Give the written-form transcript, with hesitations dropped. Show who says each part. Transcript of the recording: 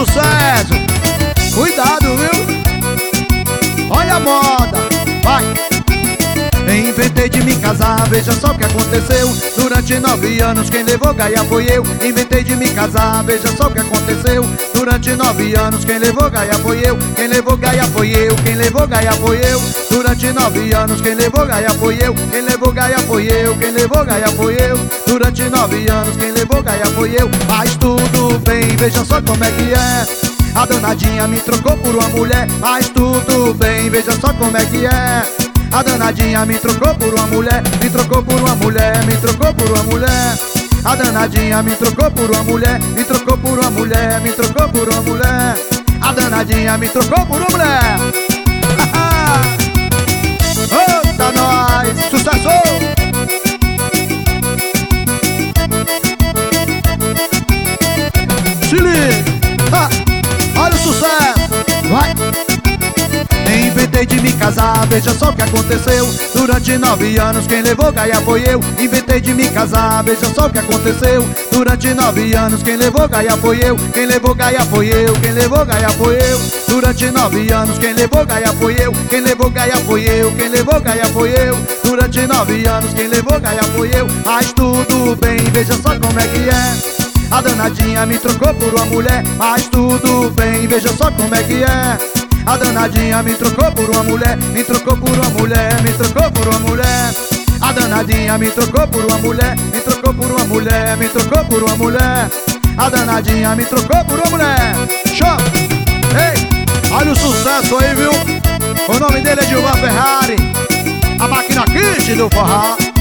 Speaker 1: sucesso. Cuidado, viu? Olha a moda, vai. Inventei de me casar, veja só o que aconteceu. Durante 9 anos quem levou gaia foi eu. Inventei de me casar, veja só o que aconteceu. Durante 9 anos quem levou gaia foi eu. Quem levou gaia foi eu, quem levou gaia foi eu. Durante 9 anos quem levou gaia foi eu. Quem levou gaia foi eu, quem levou gaia foi eu. Durante 9 anos quem levou gaia foi eu. Mas tudo bem, veja só como é que é. A danadinha me trocou por uma mulher. Mas tudo bem, veja só como é que é. A danadinha me trocou por uma mulher. Me trocou por uma mulher, me trocou por uma mulher. A danadinha me trocou por uma mulher. Me trocou por uma mulher, me trocou por uma mulher. A danadinha me trocou por uma mulher. Eita nós, sucesso! Se liga, olha o sucesso, vai! Inventei de me casar, veja só o que aconteceu. Durante 9 anos quem levou gaia foi eu. Inventei de me casar, veja só o que aconteceu. Durante 9 anos quem levou gaia foi eu. Quem levou gaia foi eu, quem levou gaia foi eu. Durante 9 anos quem levou gaia foi eu. Quem levou gaia foi eu, quem levou gaia foi eu. Durante 9 anos quem levou gaia foi eu. Mas tudo bem, veja só como é que é. A danadinha me trocou por uma mulher. Mas tudo bem, veja só como é que é. A danadinha me trocou por uma mulher. Me trocou por uma mulher, me trocou por uma mulher. A danadinha me trocou por uma mulher. Me trocou por uma mulher, me trocou por uma mulher. A danadinha me trocou por uma mulher. Show! Ei, olha o sucesso aí, viu? O nome dele é Gilvan Ferrari, a máquina quente do forró.